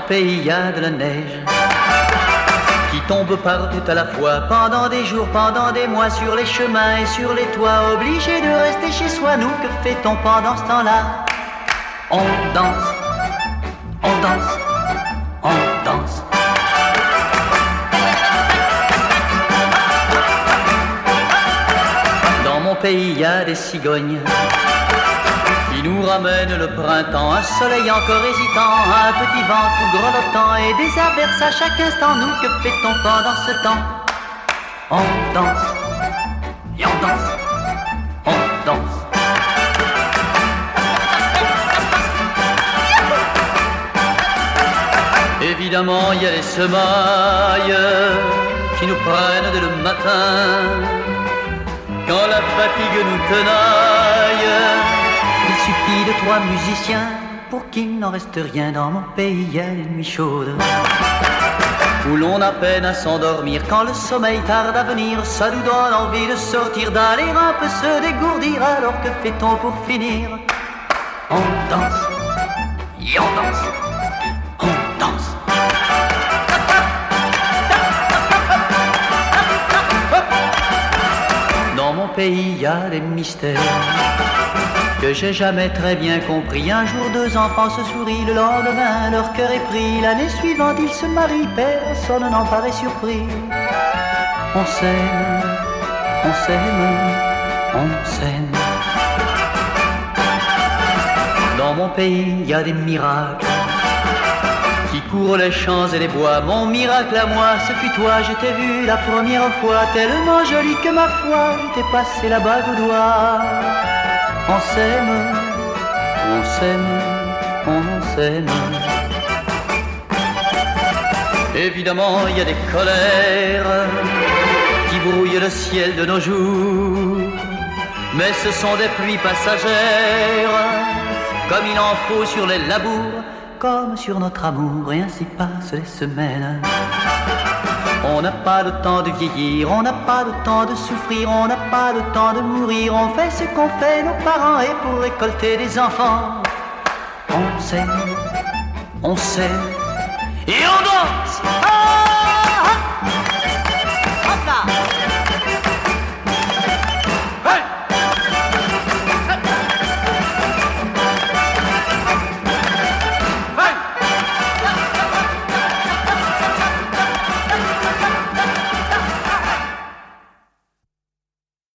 pays, il y a de la neige qui tombe partout à la fois, pendant des jours, pendant des mois, sur les chemins et sur les toits, obligé de rester chez soi. Nous, que fait-on pendant ce temps-là? On danse, on danse, on danse. Dans mon pays, il y a des cigognes qui nous ramènent le printemps, un soleil encore hésitant, un petit vent tout grelottant et des averses à chaque instant. Nous, que fait-on pendant ce temps? On danse, et on danse, on danse. Évidemment, il y a les semailles qui nous prennent dès le matin, quand la fatigue nous tenaille. Il suffit de 3 musiciens pour qu'il n'en reste rien. Dans mon pays, il y a les nuits chaudes où l'on a peine à s'endormir. Quand le sommeil tarde à venir, ça nous donne envie de sortir, d'aller un peu se dégourdir. Alors que fait-on pour finir? On danse, et on danse, on danse. Dans mon pays, il y a des mystères que j'ai jamais très bien compris. Un jour, 2 enfants se sourient, le lendemain, leur cœur est pris. L'année suivante, ils se marient, personne n'en paraît surpris. On s'aime, on s'aime, on s'aime. Dans mon pays, il y a des miracles qui courent les champs et les bois. Mon miracle à moi, ce fut toi, je t'ai vu la première fois, tellement jolie que ma foi, je t'ai passé la bague au doigt. On s'aime, on s'aime, on s'aime. Évidemment, il y a des colères qui brouillent le ciel de nos jours, mais ce sont des pluies passagères, comme il en faut sur les labours, comme sur notre amour, et ainsi passent les semaines. On n'a pas le temps de vieillir, on n'a pas le temps de souffrir, on n'a pas le temps de mourir. On fait ce qu'ont fait nos parents et pour récolter des enfants, on s'aime et on danse.